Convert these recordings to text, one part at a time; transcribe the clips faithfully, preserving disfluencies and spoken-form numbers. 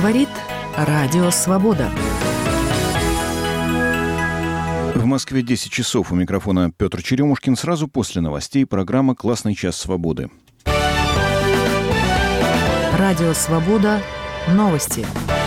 Говорит Радио Свобода. В Москве десять часов. У микрофона Петр Черемушкин. Сразу после новостей программа «Классный час свободы». Радио Свобода. Новости.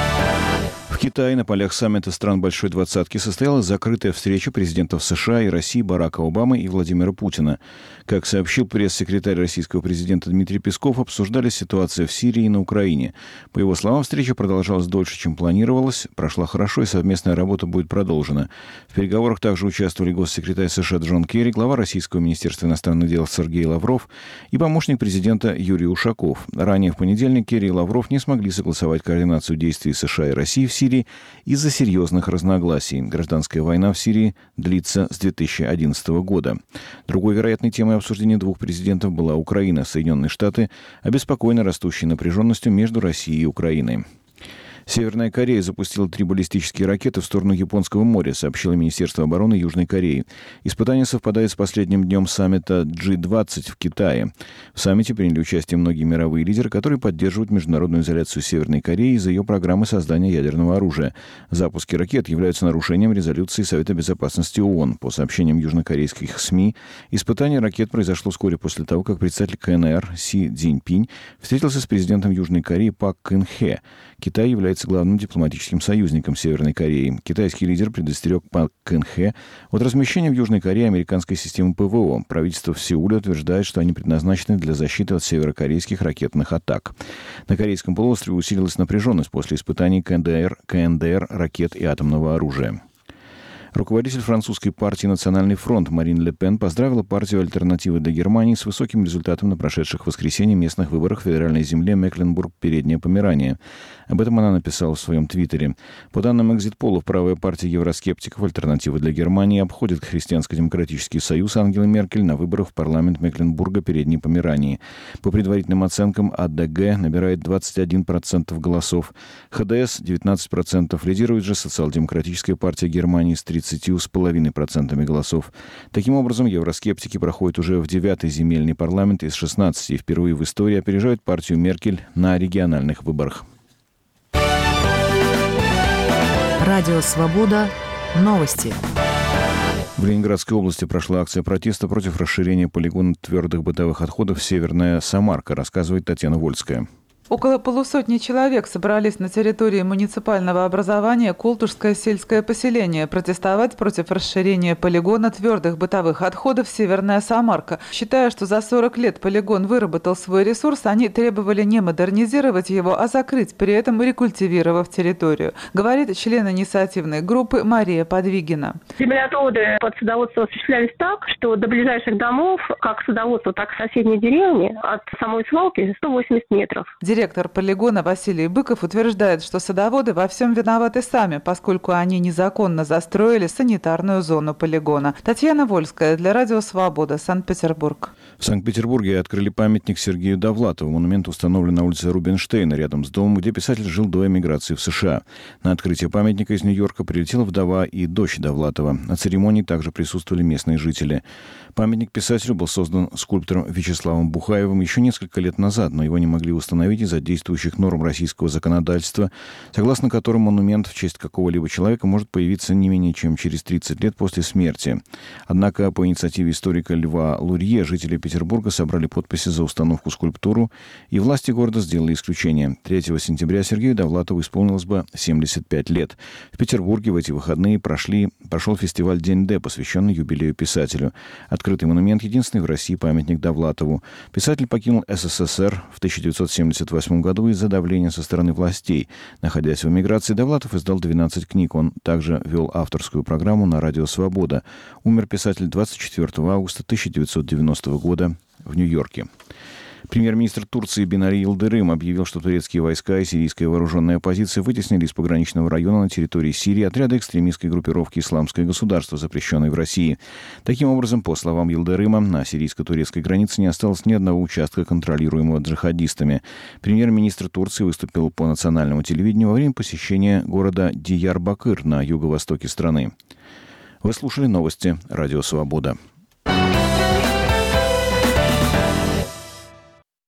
В Китае на полях саммита стран Большой Двадцатки состоялась закрытая встреча президентов США и России Барака Обамы и Владимира Путина. Как сообщил пресс-секретарь российского президента Дмитрий Песков, обсуждали ситуацию в Сирии и на Украине. По его словам, встреча продолжалась дольше, чем планировалось, прошла хорошо и совместная работа будет продолжена. В переговорах также участвовали госсекретарь США Джон Керри, глава Российского министерства иностранных дел Сергей Лавров и помощник президента Юрий Ушаков. Ранее в понедельник Керри и Лавров не смогли согласовать координацию действий США и России в Сирии из-за серьезных разногласий. Гражданская война в Сирии длится с две тысячи одиннадцатого года. Другой вероятной темой обсуждения двух президентов была Украина. Соединенные Штаты обеспокоены растущей напряженностью между Россией и Украиной. Северная Корея запустила три баллистические ракеты в сторону Японского моря, сообщило Министерство обороны Южной Кореи. Испытание совпадает с последним днем саммита джи двадцать в Китае. В саммите приняли участие многие мировые лидеры, которые поддерживают международную изоляцию Северной Кореи из-за ее программы создания ядерного оружия. Запуски ракет являются нарушением резолюции Совета безопасности ООН. По сообщениям южнокорейских СМИ, испытание ракет произошло вскоре после того, как председатель ка эн эр Си Цзиньпинь встретился с президентом Южной Кореи Пак Кын Хе. Китай является главным дипломатическим союзником Северной Кореи. Китайский лидер предостерег Пак Кын Хе от размещения в Южной Корее американской системы ПВО. Правительство в Сеуле утверждает, что они предназначены для защиты от северокорейских ракетных атак. На Корейском полуострове усилилась напряженность после испытаний ка эн дэ эр, ка эн дэ эр ракет и атомного оружия. Руководитель французской партии «Национальный фронт» Марин Ле Пен поздравила партию «Альтернативы для Германии» с высоким результатом на прошедших в воскресенье местных выборах в федеральной земле Мекленбург-Передняя Померания. Об этом она написала в своем твиттере. По данным экзит-полов, правая партия евроскептиков «Альтернативы для Германии» обходит Христианско-демократический союз Ангелы Меркель на выборах в парламент Мекленбурга-Передней Померании. По предварительным оценкам, а дэ гэ набирает двадцать один процент голосов, ха дэ эс – девятнадцать процентов, лидирует же Социал-демократическая партия Германии с тридцатью с половиной процентами голосов. Таким образом, евроскептики проходят уже в девятый земельный парламент из шестнадцати и впервые в истории опережают партию Меркель на региональных выборах. Радио Свобода. Новости. В Ленинградской области прошла акция протеста против расширения полигона твердых бытовых отходов «Северная Самарка», рассказывает Татьяна Вольская. Около полусотни человек собрались на территории муниципального образования Колтушское сельское поселение протестовать против расширения полигона твердых бытовых отходов «Северная Самарка». Считая, что за сорок лет полигон выработал свой ресурс, они требовали не модернизировать его, а закрыть, при этом рекультивировав территорию, говорит член инициативной группы Мария Подвигина. Землеотводы под садоводство осуществлялись так, что до ближайших домов, как садоводство, так и соседней деревни, от самой свалки сто восемьдесят метров. Директор полигона Василий Быков утверждает, что садоводы во всем виноваты сами, поскольку они незаконно застроили санитарную зону полигона. Татьяна Вольская для Радио Свобода, Санкт-Петербург. В Санкт-Петербурге открыли памятник Сергею Довлатову. Монумент установлен на улице Рубинштейна, рядом с домом, где писатель жил до эмиграции в США. На открытие памятника из Нью-Йорка прилетела вдова и дочь Довлатова. На церемонии также присутствовали местные жители. Памятник писателю был создан скульптором Вячеславом Бухаевым еще несколько лет назад, но его не могли установить из-за действующих норм российского законодательства, согласно которым монумент в честь какого-либо человека может появиться не менее чем через тридцать лет после смерти. Однако по инициативе историка Льва Лурье жители Петербурга собрали подписи за установку скульптуру, и власти города сделали исключение. третьего сентября Сергею Довлатову исполнилось бы семьдесят пять лет. В Петербурге в эти выходные прошли, прошел фестиваль «День Д», посвященный юбилею писателю. Открытый монумент — единственный в России памятник Довлатову. Писатель покинул эс эс эс эр в тысяча девятьсот семьдесят восьмом году из-за давления со стороны властей. Находясь в эмиграции, Довлатов издал двенадцать книг. Он также вел авторскую программу на Радио Свобода. Умер писатель двадцать четвёртого августа тысяча девятьсот девяностого года в Нью-Йорке. Премьер-министр Турции Бинари Йылдырым объявил, что турецкие войска и сирийская вооруженная оппозиция вытеснили из пограничного района на территории Сирии отряды экстремистской группировки «Исламское государство», запрещенной в России. Таким образом, по словам Йылдырыма, на сирийско-турецкой границе не осталось ни одного участка, контролируемого джихадистами. Премьер-министр Турции выступил по национальному телевидению во время посещения города Диярбакыр на юго-востоке страны. Вы слушали новости «Радио Свобода».